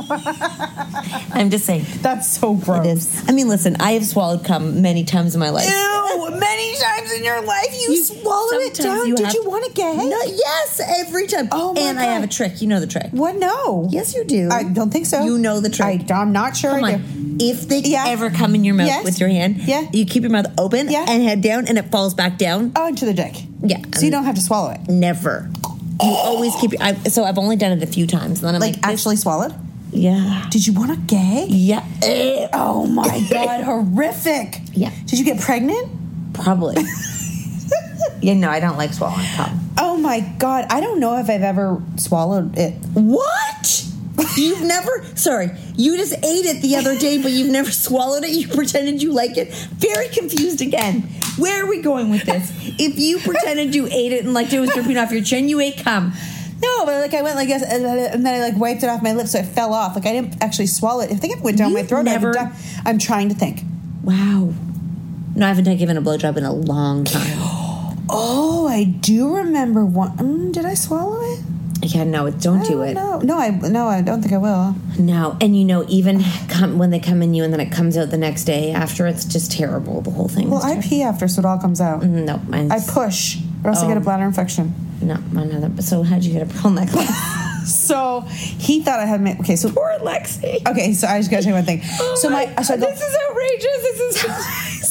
S5: I'm just saying.
S7: That's so gross.
S5: It is. I mean, listen, I have swallowed cum many times in my life.
S7: Ew! Many times in your life you swallowed it down. Did you want to gag?
S5: No, yes, every time.
S7: Oh my God.
S5: I have a trick. You know the trick.
S7: What? No.
S5: Yes, you do.
S7: I don't think so.
S5: You know the trick.
S7: I'm not sure.
S5: Come
S7: I
S5: on.
S7: do.
S5: If they ever come in your mouth with your hand, you keep your mouth open and head down, and it falls back down.
S7: Oh, into the dick.
S5: Yeah.
S7: So you don't have to swallow it.
S5: Never. You always keep your... So I've only done it a few times. And then I'm like
S7: actually swallowed?
S5: Yeah.
S7: Did you want to gag?
S5: Yeah.
S7: Oh my God, horrific.
S5: Yeah.
S7: Did you get pregnant?
S5: Probably. Yeah, no, I don't like swallowing cum.
S7: Oh my God, I don't know if I've ever swallowed it.
S5: What? You've never... Sorry, you just ate it the other day, but you've never swallowed it? You pretended you liked it? Very confused again. Where are we going with this? If you pretended you ate it and liked it was dripping off your chin, you ate cum.
S7: No, but I went like this, and then I wiped it off my lips, so it fell off. I didn't actually swallow it. I think it went down my throat. I'm trying to think.
S5: Wow. No, I haven't given a blowjob in a long time.
S7: Oh, I do remember one. Did I swallow it?
S5: Yeah, no, don't do it.
S7: No, I don't think I will.
S5: No, and even when they come in you and then it comes out the next day after, it's just terrible. The whole thing.
S7: Well, I pee after, so it all comes out.
S5: No,
S7: I push, or else I get a bladder infection.
S5: No, mine hasn't. So how'd you get a pearl necklace?
S7: So he thought I had made. Okay, so
S5: poor Lexi.
S7: Okay, so I just gotta tell you one thing.
S5: Oh
S7: so
S5: this is outrageous. This is
S7: say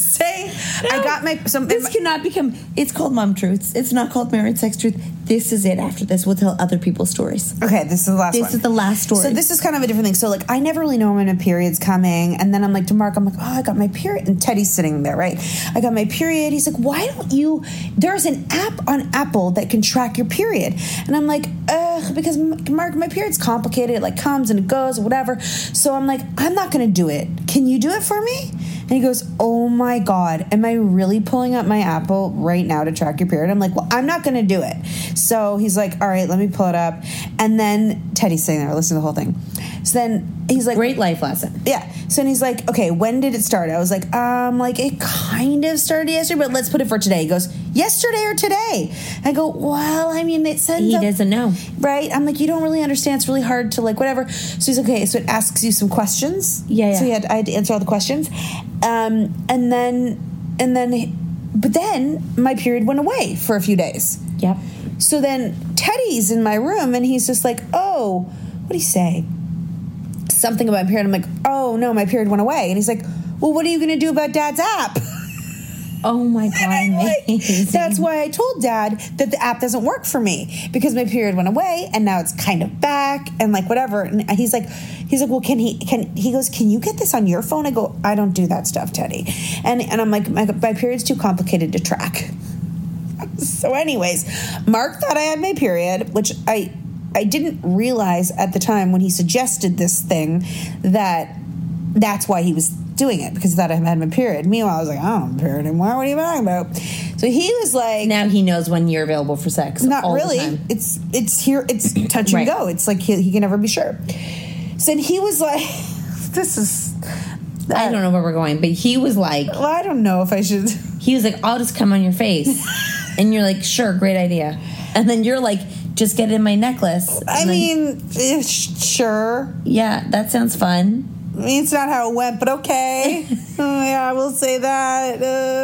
S7: saying?
S5: No,
S7: I got my...
S5: This cannot become... It's called Mom Truths. It's not called Married Sex Truth. This is it. After this, we'll tell other people's stories.
S7: Okay, this is the last one.
S5: This is the last story.
S7: So this is kind of a different thing. So, like, I never really know when a period's coming. And then I'm like, to Mark, I'm like, oh, I got my period. And Teddy's sitting there, right? I got my period. He's like, why don't you... There's an app on Apple that can track your period. And I'm like, because, Mark, my period's complicated. It, like, comes and it goes or whatever. So I'm like, I'm not going to do it. Can you do it for me? And he goes, oh, my God. Am I really pulling up my Apple right now to track your period? I'm like, well, I'm not going to do it. So he's like, all right, let me pull it up. And then Teddy's sitting there, listening to the whole thing. So then he's like...
S5: Great life lesson.
S7: Yeah. So then he's like, okay, when did it start? I was like, it kind of started yesterday, but let's put it for today. He goes, yesterday or today? I go, well, I mean, it sends...
S5: He doesn't know.
S7: Right? I'm like, you don't really understand. It's really hard to, like, whatever. So he's like, okay, so it asks you some questions.
S5: Yeah.
S7: So I had to answer all the questions. But then my period went away for a few days.
S5: Yep.
S7: So then Teddy's in my room and he's just like, oh, what did he say? Something about my period. I'm like, oh, no, my period went away. And he's like, well, what are you going to do about Dad's app?
S5: Oh, my God.
S7: Like, that's why I told Dad that the app doesn't work for me because my period went away and now it's kind of back and like whatever. And he's like, well, he goes, can you get this on your phone? I go, I don't do that stuff, Teddy. And I'm like, my period's too complicated to track. So anyways, Mark thought I had my period, which I didn't realize at the time when he suggested this thing that's why he was doing it, because he thought I had my period. Meanwhile, I was like, I don't have a period anymore. What are you talking about? So he was like...
S5: Now he knows when you're available for sex.
S7: Not
S5: all
S7: really.
S5: The time.
S7: It's here. It's touch and go. It's like he can never be sure. So then he was like, this is...
S5: I don't know where we're going, but he was like...
S7: Well, I don't know if I should...
S5: He was like, I'll just come on your face. And you're like, sure, great idea. And then you're like, just get it in my necklace.
S7: Sure.
S5: Yeah, that sounds fun.
S7: I mean, it's not how it went, but okay. Yeah, I will say that.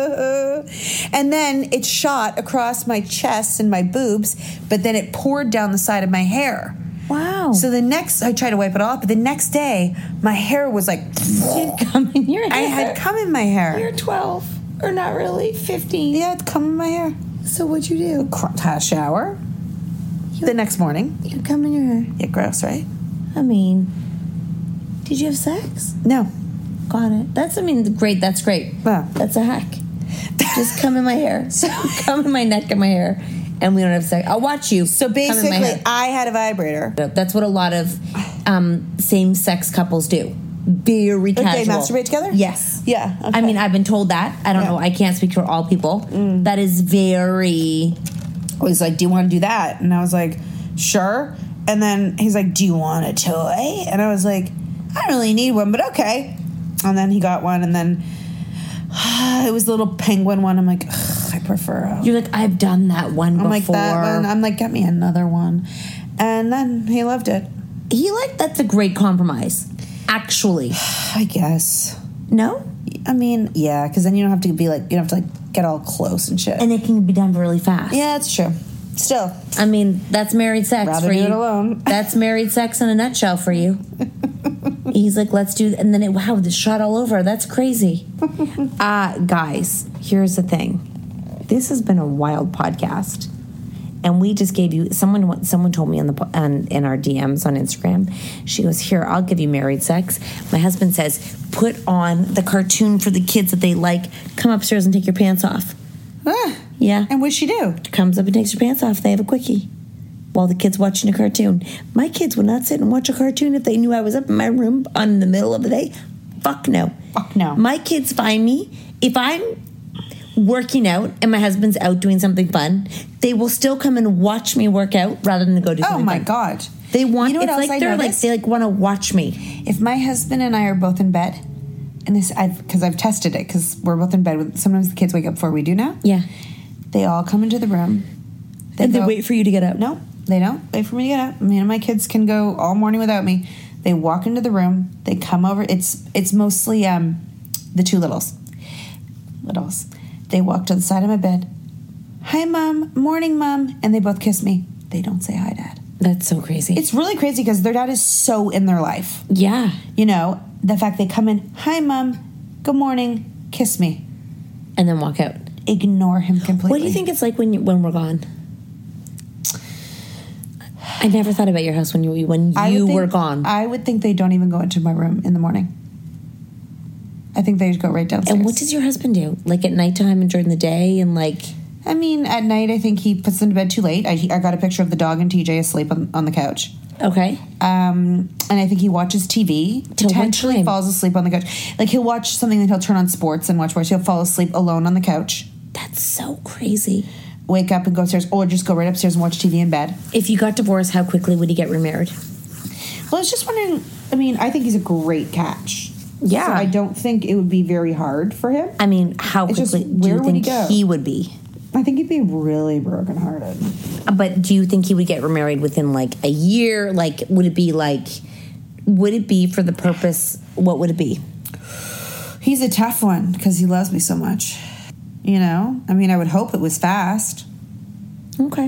S7: And then it shot across my chest and my boobs, but then it poured down the side of my hair.
S5: Wow.
S7: So I tried to wipe it off, but the next day, my hair was like...
S5: You had cum in your hair.
S7: I had cum in my hair.
S5: You're 12. Or not really, 15.
S7: Yeah, it's cum in my hair.
S5: So what'd you do?
S7: Had a shower. The next morning.
S5: You had cum in your hair.
S7: Yeah, gross, right?
S5: I mean... Did you have sex?
S7: No.
S5: Got it. Great. That's great.
S7: Wow.
S5: That's a hack. Just come in my hair. Come in my neck and my hair. And we don't have sex. I'll watch you.
S7: So basically, I had a vibrator.
S5: That's what a lot of same-sex couples do. Very casual.
S7: They masturbate together?
S5: Yes.
S7: Yeah. Okay.
S5: I mean, I've been told that. I don't know. I can't speak for all people. That is very...
S7: He's like, do you want to do that? And I was like, sure. And then he's like, do you want a toy? And I was like... I don't really need one, but okay. And then he got one, and then it was the little penguin one. I'm like, I prefer.
S5: You're like, I've done that one before.
S7: I'm like, that one. I'm like, get me another one. And then he loved it.
S5: That's a great compromise, actually.
S7: I guess.
S5: No?
S7: I mean, yeah, because then you don't have to be like, you don't have to like get all close and shit.
S5: And it can be done really fast.
S7: Yeah, that's true. Still.
S5: I mean, that's married sex
S7: Rather
S5: for
S7: do
S5: you.
S7: It alone.
S5: That's married sex in a nutshell for you. He's like, let's do... And then wow, this shot all over. That's crazy. Guys, here's the thing. This has been a wild podcast. And we just gave you... Someone told me in our DMs on Instagram. She goes, here, I'll give you married sex. My husband says, put on the cartoon for the kids that they like. Come upstairs and take your pants off. Yeah.
S7: And what'd she do?
S5: Comes up and takes her pants off. They have a quickie while the kid's watching a cartoon. My kids would not sit and watch a cartoon if they knew I was up in my room in the middle of the day. Fuck no.
S7: Fuck no.
S5: My kids find me. If I'm working out and my husband's out doing something fun, they will still come and watch me work out rather than go do something fun.
S7: Oh, my God.
S5: They want...
S7: You know what
S5: it's
S7: else
S5: like they want to watch me.
S7: If my husband and I are both in bed... And this, because I've tested it, because we're both in bed. Sometimes the kids wake up before we do now.
S5: Yeah.
S7: They all come into the room.
S5: They wait for you to get up.
S7: No, they don't wait for me to get up. Me and my kids can go all morning without me. They walk into the room. They come over. It's mostly the two littles. They walk to the side of my bed. Hi, Mom. Morning, Mom. And they both kiss me. They don't say hi, Dad.
S5: That's so crazy.
S7: It's really crazy because their dad is so in their life.
S5: Yeah.
S7: You know, the fact they come in, hi, Mom, good morning, kiss me.
S5: And then walk out.
S7: Ignore him completely.
S5: What do you think it's like when we're gone? I never thought about your house when you were gone.
S7: I would think they don't even go into my room in the morning. I think they just go right downstairs.
S5: And what does your husband do? Like at nighttime and during the day and like...
S7: I mean, at night, I think he puts them to bed too late. I got a picture of the dog and TJ asleep on the couch.
S5: Okay.
S7: And I think he watches TV. Potentially falls asleep on the couch. Like, he'll watch something that he'll turn on sports and watch. He'll fall asleep alone on the couch.
S5: That's so crazy.
S7: Wake up and go upstairs, or just go right upstairs and watch TV in bed.
S5: If you got divorced, how quickly would he get remarried?
S7: Well, I was just wondering, I mean, I think he's a great catch.
S5: Yeah.
S7: So I don't think it would be very hard for him.
S5: I mean, how quickly do you think he would be?
S7: I think he'd be really brokenhearted.
S5: But do you think he would get remarried within like a year? Like, would it be for the purpose, what would it be?
S7: He's a tough one because he loves me so much. You know? I mean, I would hope it was fast.
S5: Okay.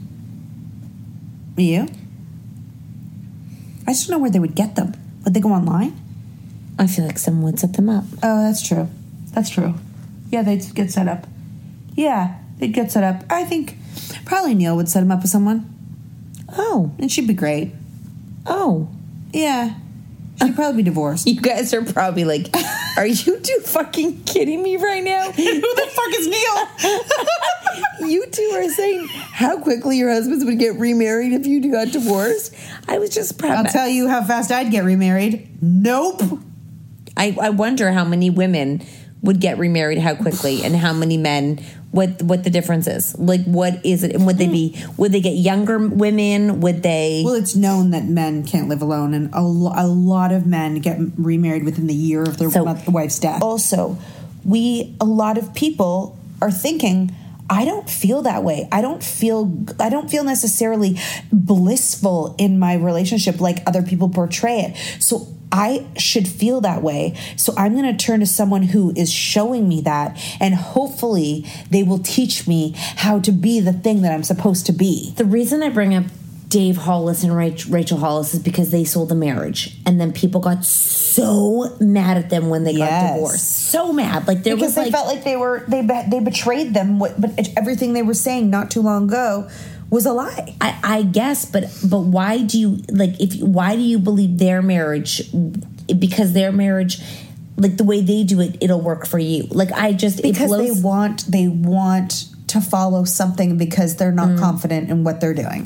S7: You? I just don't know where they would get them. Would they go online?
S5: I feel like someone would set them up.
S7: Oh, that's true. That's true. Yeah, they'd get set up. Yeah, they'd get set up. I think probably Neil would set him up with someone.
S5: Oh.
S7: And she'd be great.
S5: Oh.
S7: Yeah. She'd probably be divorced.
S5: You guys are probably like, are you two fucking kidding me right now?
S7: Who the fuck is Neil?
S5: You two are saying how quickly your husbands would get remarried if you got divorced. I was just proud.
S7: I'll tell you how fast I'd get remarried. Nope.
S5: I wonder how many women would get remarried how quickly and how many men, what the difference is. Like, what is it? And would they get younger women? Would they?
S7: Well, it's known that men can't live alone, and a lot of men get remarried within the year of their wife's death. Also, a lot of people are thinking, I don't feel that way. I don't feel necessarily blissful in my relationship like other people portray it. So I should feel that way. So I'm going to turn to someone who is showing me that, and hopefully they will teach me how to be the thing that I'm supposed to be.
S5: The reason I bring up Dave Hollis and Rachel Hollis is because they sold the marriage, and then people got so mad at them when they got divorced. So mad, like
S7: because they felt like they betrayed them. But everything they were saying not too long ago was a lie.
S5: I guess, but why do you why do you believe their marriage? Because their marriage, like the way they do it, it'll work for you. Like
S7: they want to follow something because they're not confident in what they're doing.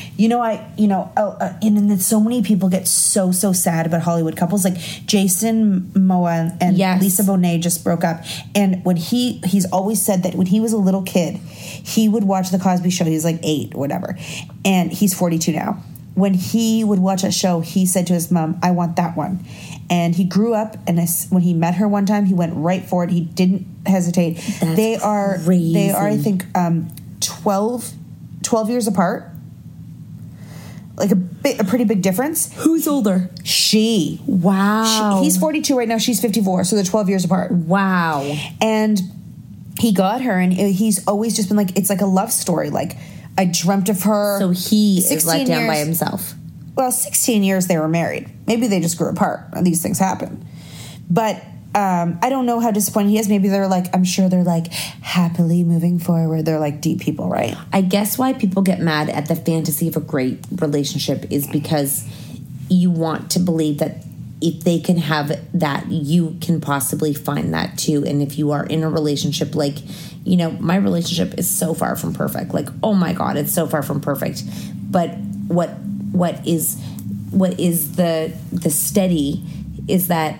S7: And so many people get so sad about Hollywood couples. Like Jason Momoa and Lisa Bonet just broke up. And when he's always said that when he was a little kid, he would watch The Cosby Show. He was like 8 or whatever. And he's 42 now. When he would watch that show, he said to his mom, I want that one. And he grew up, and when he met her one time, he went right for it. He didn't hesitate. They are, I think, 12 years apart. Like a pretty big difference.
S5: Who's older?
S7: She.
S5: Wow.
S7: He's 42 right now. She's 54. So they're 12 years apart.
S5: Wow.
S7: And he got her, and he's always just been like, it's like a love story. Like, I dreamt of her.
S5: So he is let down by himself.
S7: Well, 16 years they were married. Maybe they just grew apart. These things happen. But I don't know how disappointed he is. Maybe I'm sure they're like happily moving forward. They're like deep people, right?
S5: I guess why people get mad at the fantasy of a great relationship is because you want to believe that if they can have that, you can possibly find that too. And if you are in a relationship, like, my relationship is so far from perfect. Like, oh my God, it's so far from perfect. But what is the steady is that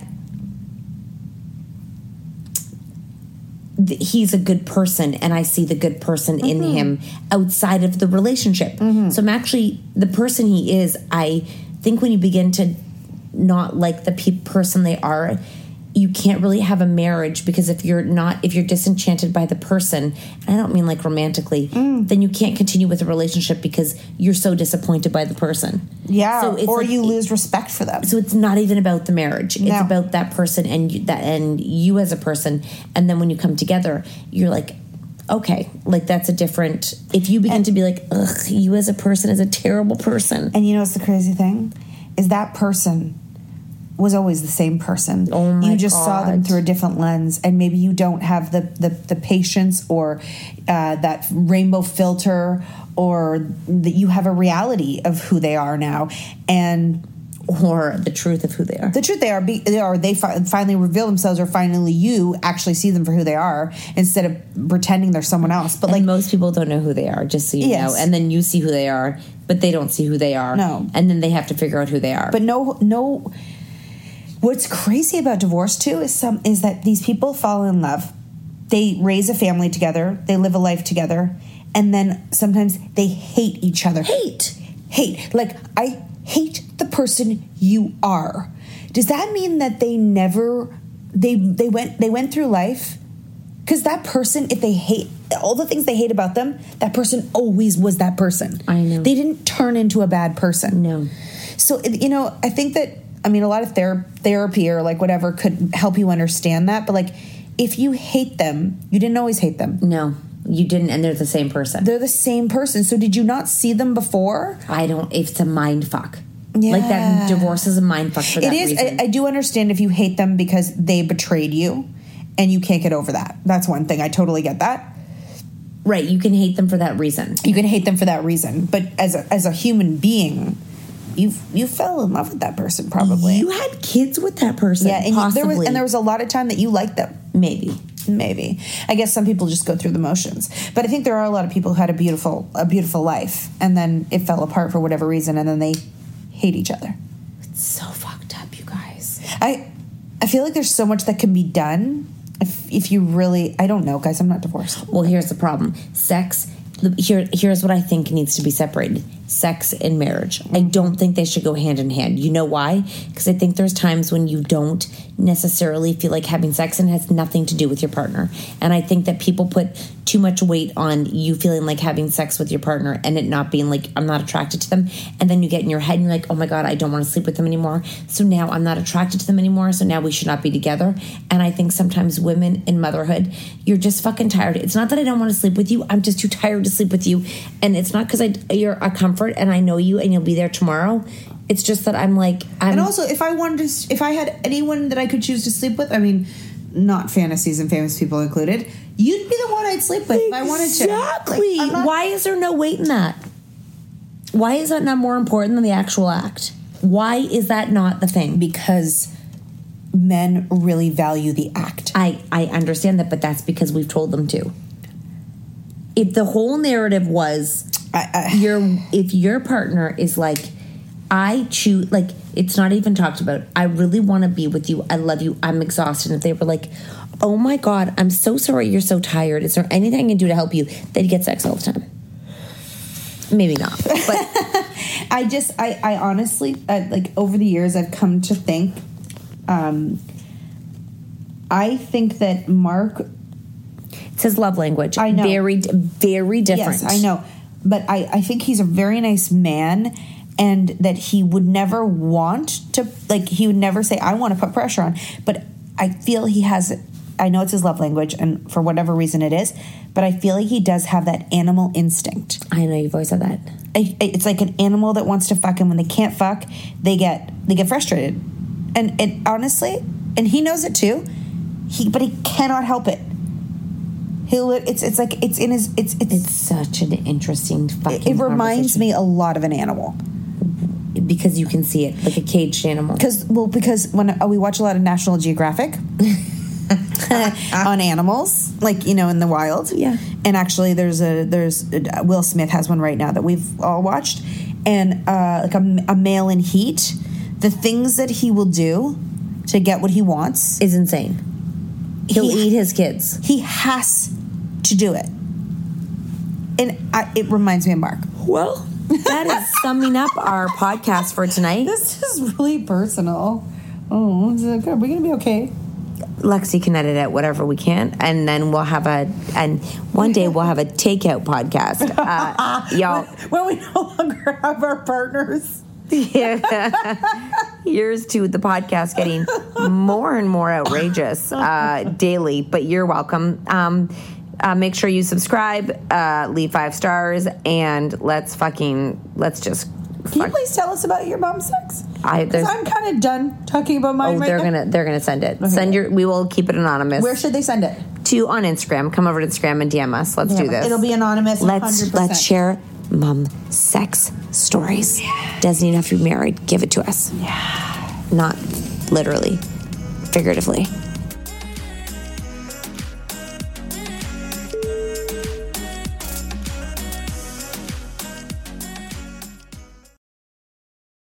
S5: he's a good person, and I see the good person in him outside of the relationship. So I'm actually, the person he is, I think when you begin to not like the person they are, you can't really have a marriage, because if you're disenchanted by the person, and I don't mean like romantically, then you can't continue with a relationship because you're so disappointed by the person.
S7: Yeah, so or you lose respect for them.
S5: So it's not even about the marriage.
S7: No.
S5: It's about that person and you as a person. And then when you come together, you're like, okay, like that's a different. If you begin to be like, ugh, you as a person is a terrible person.
S7: And you know what's the crazy thing? Is that person was always the same person.
S5: Oh my
S7: You just saw them
S5: God.
S7: through a different lens, and maybe you don't have the patience or that rainbow filter, or that you have a reality of who they are now,
S5: or the truth of who they are.
S7: The truth they finally reveal themselves, or finally you actually see them for who they are instead of pretending they're someone else. But
S5: and most people don't know who they are, just so you know. And then you see who they are, but they don't see who they are.
S7: No.
S5: And then they have to figure out who they are.
S7: But no. What's crazy about divorce too is that these people fall in love, they raise a family together, they live a life together, and then sometimes they hate each other. Hate. Like, I hate the person you are. Does that mean that they went through life? Because that person, if they hate all the things they hate about them, that person always was that person.
S5: I know.
S7: They didn't turn into a bad person.
S5: No.
S7: So, I think that, a lot of therapy or like whatever could help you understand that. But like, if you hate them, you didn't always hate them.
S5: No, you didn't. And they're the same person.
S7: They're the same person. So did you not see them before?
S5: It's a mind fuck.
S7: Yeah.
S5: Like, that divorce is a mind fuck for that reason.
S7: It is. I do understand if you hate them because they betrayed you and you can't get over that. That's one thing. I totally get that.
S5: Right. You can hate them for that reason.
S7: You can hate them for that reason. But as a human being, you fell in love with that person, probably.
S5: You had kids with that person.
S7: Yeah, and
S5: possibly.
S7: there was a lot of time that you liked them.
S5: Maybe.
S7: I guess some people just go through the motions. But I think there are a lot of people who had a beautiful life, and then it fell apart for whatever reason, and then they hate each other.
S5: It's so fucked up, you guys.
S7: I feel like there's so much that can be done if you really... I don't know, guys. I'm not divorced.
S5: Well, here's the problem. Sex... Here's what I think needs to be separated. Sex and marriage. I don't think they should go hand in hand. You know why? Because I think there's times when you don't necessarily feel like having sex and it has nothing to do with your partner. And I think that people put too much weight on you feeling like having sex with your partner and it not being like, I'm not attracted to them. And then you get in your head and you're like, oh my God, I don't want to sleep with them anymore. So now I'm not attracted to them anymore. So now we should not be together. And I think sometimes women in motherhood, you're just fucking tired. It's not that I don't want to sleep with you. I'm just too tired to sleep with you. And it's not because you're a comfort and I know you and you'll be there tomorrow. It's just that and
S7: also, if I had anyone that I could choose to sleep with, not fantasies and famous people included, you'd be the one I'd sleep with if I wanted to.
S5: Exactly. Why is there no weight in that? Why is that not more important than the actual act? Why is that not the thing?
S7: Because men really value the act.
S5: I understand that, but that's because we've told them to. If the whole narrative was if your partner is like, I choose, like, it's not even talked about, I really want to be with you, I love you, I'm exhausted. And if they were like, oh my God, I'm so sorry you're so tired, is there anything I can do to help you? They'd get sex all the time. Maybe not, but
S7: I honestly, like, over the years I've come to think, I think that Mark,
S5: it's his love language.
S7: I know.
S5: Very, very different.
S7: Yes, I know. But I think he's a very nice man, and that he would never want to, like, he would never say, I want to put pressure on. But I feel he has, I know it's his love language, and for whatever reason it is, but I feel like he does have that animal instinct.
S5: I know, you've always said that.
S7: It's like an animal that wants to fuck, and when they can't fuck, they get frustrated. And honestly, and he knows it too, but he cannot help it. It's like it's in his. It's
S5: such an interesting fucking.
S7: It reminds me a lot of an animal
S5: because you can see it like a caged animal.
S7: Because when we watch a lot of National Geographic on animals, like, in the wild.
S5: Yeah.
S7: And actually, there's Will Smith has one right now that we've all watched, and like a male in heat, the things that he will do to get what he wants
S5: is insane. He'll eat his kids.
S7: He has to do it. And it reminds me of Mark.
S5: Well, that is summing up our podcast for tonight.
S7: This is really personal. Oh, are we going to be okay?
S5: Lexi can edit out whatever we can, and then one day we'll have a takeout podcast. Y'all.
S7: When we no longer have our partners.
S5: Yeah. Here's to the podcast getting more and more outrageous daily, but you're welcome. Make sure you subscribe, leave 5 stars, and let's just...
S7: Can you please tell us about your bum sex?
S5: There's,
S7: I'm kind of done talking about mine.
S5: they're gonna send it.
S7: Okay.
S5: We will keep it anonymous.
S7: Where should they send it?
S5: On Instagram. Come over to Instagram and DM us. Let's do this.
S7: It'll be anonymous. 100%.
S5: Let's share mom sex stories. Doesn't even have to be married. Give it to us.
S7: Yeah.
S5: Not literally, figuratively.